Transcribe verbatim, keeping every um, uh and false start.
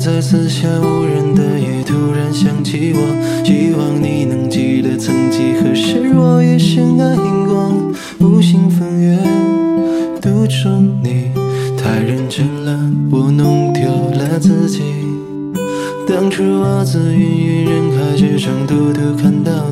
在四下无人的夜，突然想起我，希望你能记得曾几何时我也深爱过，无心风月独宠你，太认真了，我弄丢了自己。当初我自芸芸人海之中，独独看到